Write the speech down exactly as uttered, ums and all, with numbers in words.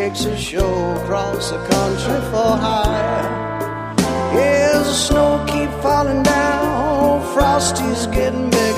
takes a show across the country for hire. Yeah, the snow keep falling down, Frosty's getting big.